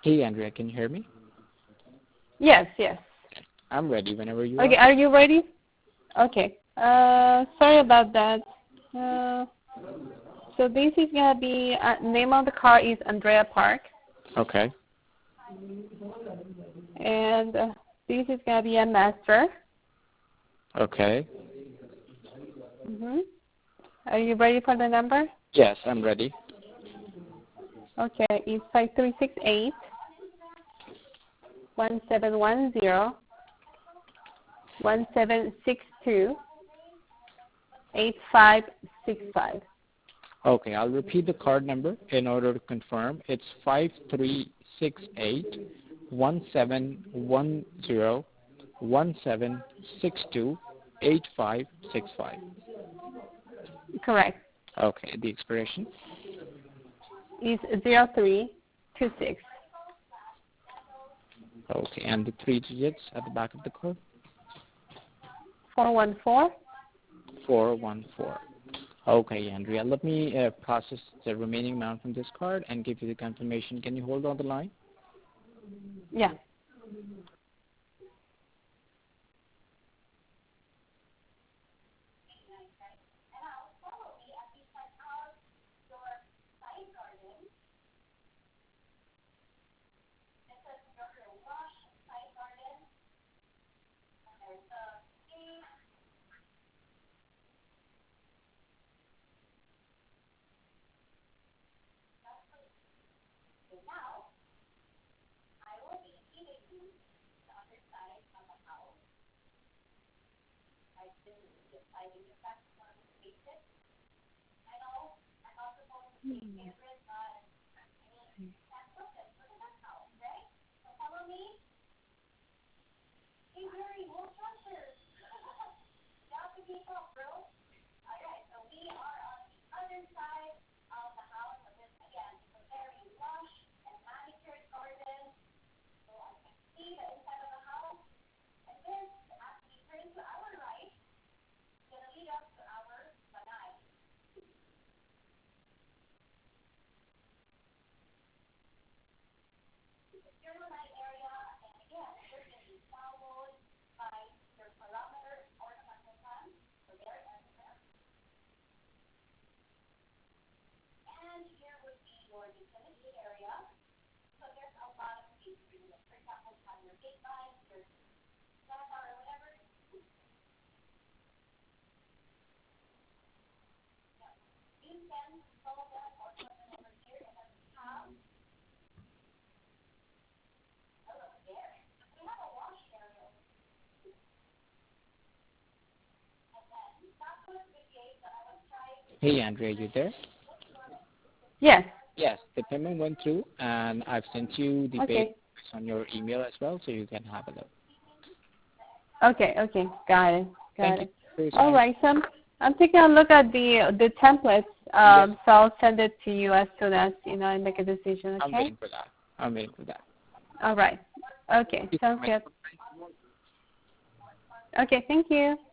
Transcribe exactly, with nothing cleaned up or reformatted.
Hey, Andrea, can you hear me? Yes, yes. I'm ready whenever you Okay, are. are you ready? Okay. Uh, sorry about that. Uh, so this is gonna be uh, name of the car is Andrea Park, Okay. and uh, this is gonna be a master. Okay. Mm-hmm. Are you ready for the number? Yes, I'm ready. Okay, it's five three six eight one seven one zero one seven six two eight five six five. Okay, I'll repeat the card number in order to confirm. It's five three six eight one seven one zero one seven six two eight five six five. Correct. Okay, the expiration. Is zero three two six. Okay, and the three digits at the back of the card. four one four. four one four. Okay, Andrea, let me uh, process the remaining amount from this card and give you the confirmation. Can you hold on the line? Yeah. Hey, Andrea, you there? Yes. Yes, the payment went through, and I've sent you the pay Okay. on your email as well, so you can have a look. Okay. Okay. Got it. Got Thank you it. for your All time. right. So I'm, I'm taking a look at the the templates. Yes, Um, so I'll send it to you as soon as you know I make a decision. I'm Okay. waiting for that. I'm waiting for that. All right. Okay. Thank you so Sounds much. good. Okay. Thank you.